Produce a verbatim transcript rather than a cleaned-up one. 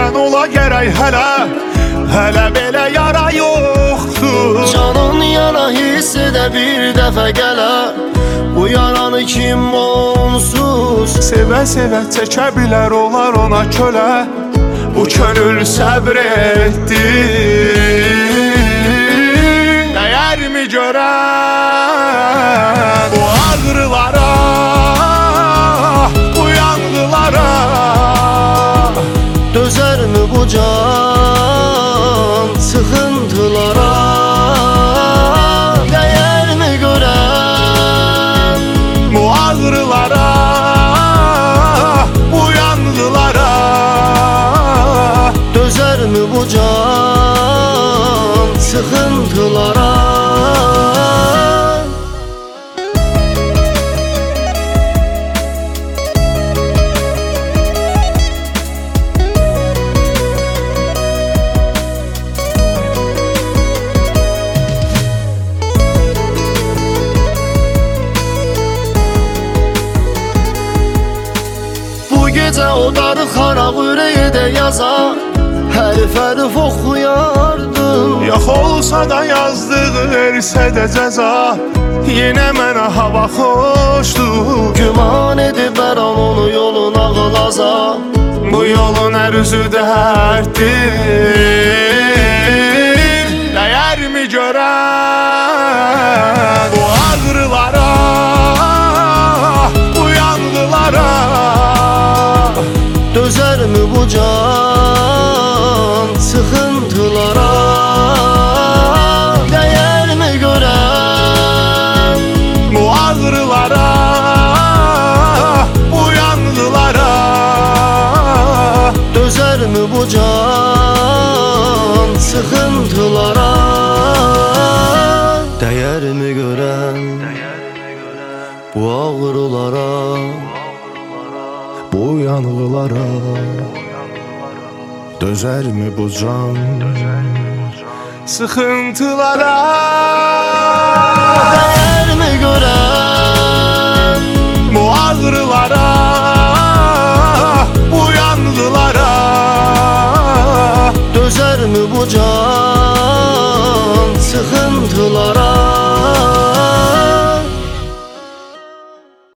görən ola gərək hələ, hələ belə yara yoxdur. Canın yana hiss edə bir dəfə gələ, bu yaranı kim onsuz Sevə-sevə çəkə bilər olar ona kölə, bu könül səbr etdi. Dəyərmi görən bu ağrılara, bu yanğılara? Dözərmi bu can sıxıntılara? Dəyərmi görən bu ağrılara, bu yanğılara? Dözərmi bu can sıxıntılara? Bu gecə o darıxaraq ürəyə də yaza, hərf-hərf oxuyardım. Yox olsa da yazdığı versə də cəza, yenə mənə hava xoşdur. Güman edib hər an onu yoluna qılaza, Bu yolun ərzü dərddir. Dəyərmi görən bu ağrılara, bu yanğılara? dözərmi bu can sıxıntılara? Dəyərmi görən Bu ağrılara, bu yanğılara? dözərmi bu can sıxıntılara? Dəyərmi görən bu ağrılara, Bu yanğılara? Dözərmi bu can sıxıntılara? dəyərmi görən Bu ağrılara, bu yanğılara? dözərmi bu can sıxıntılara?